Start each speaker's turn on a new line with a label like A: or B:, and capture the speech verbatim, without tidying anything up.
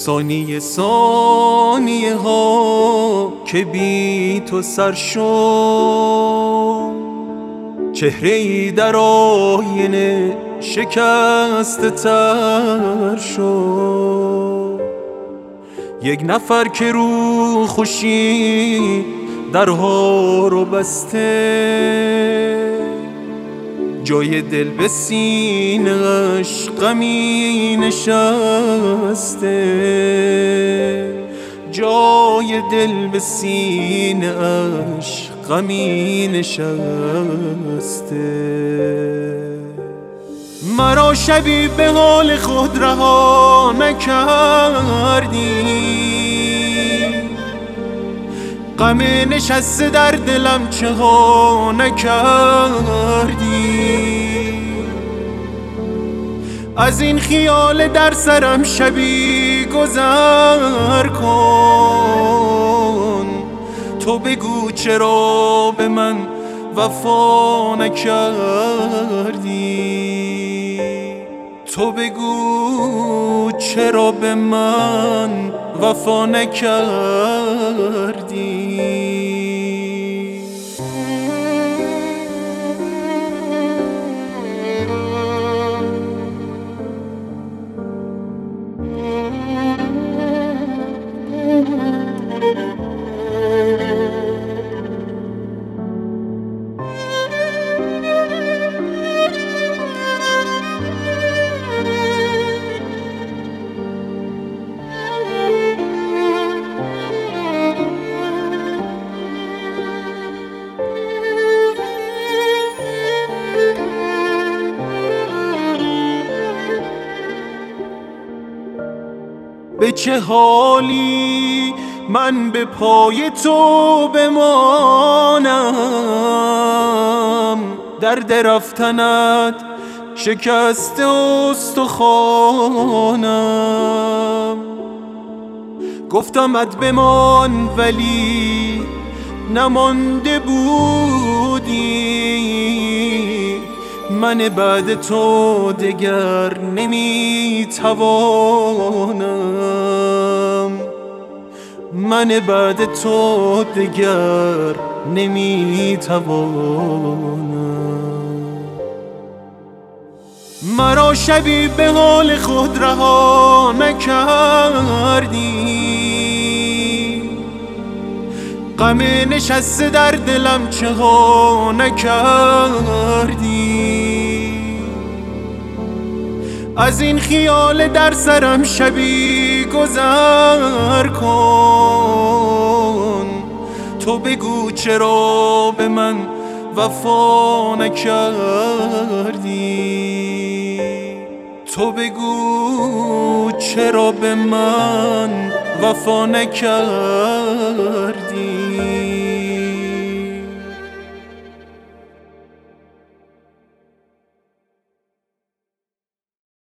A: ثانیه ثانیه ها که بی تو سر شد، چهره ای در آینه شکسته تر شد. یک نفر که رو خوشی درها رو بسته، جای دل به سینه‌اش غمی نشسته، جای دل به سینه‌اش غمی نشسته. مرا شبی به حال خود رها نکردی، غم نشسته در دلم چه ها نکردی. از این خیال در سرم شبی گذر کن، تو بگو چرا به من وفا نکردی، تو بگو چرا به من وفا نکردی. به چه حالی من به پای تو بمانم، درد رفتنت شکسته استخوانم. گفتمت بمان ولی نمانده بودی، من بعد تو دگر نمیتوانم، من بعد تو دگر نمیتوانم. مرا شبی به حال خود رها نکردی، غم نشسته در دلم چه ها نکردی. از این خیال در سرم شبی گذر کن، تو بگو چرا به من وفا نکردی، تو بگو چرا به من وفا نکردی.